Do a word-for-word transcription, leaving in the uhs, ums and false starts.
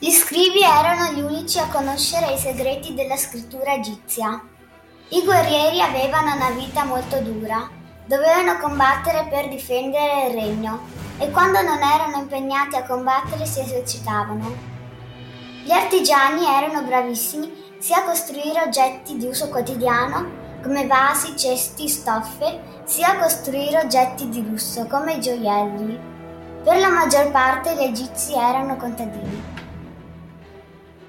Gli scribi erano gli unici a conoscere i segreti della scrittura egizia. I guerrieri avevano una vita molto dura, dovevano combattere per difendere il regno e quando non erano impegnati a combattere si esercitavano. Gli artigiani erano bravissimi sia a costruire oggetti di uso quotidiano come vasi, cesti, stoffe, sia a costruire oggetti di lusso come gioielli. Per la maggior parte gli egizi erano contadini.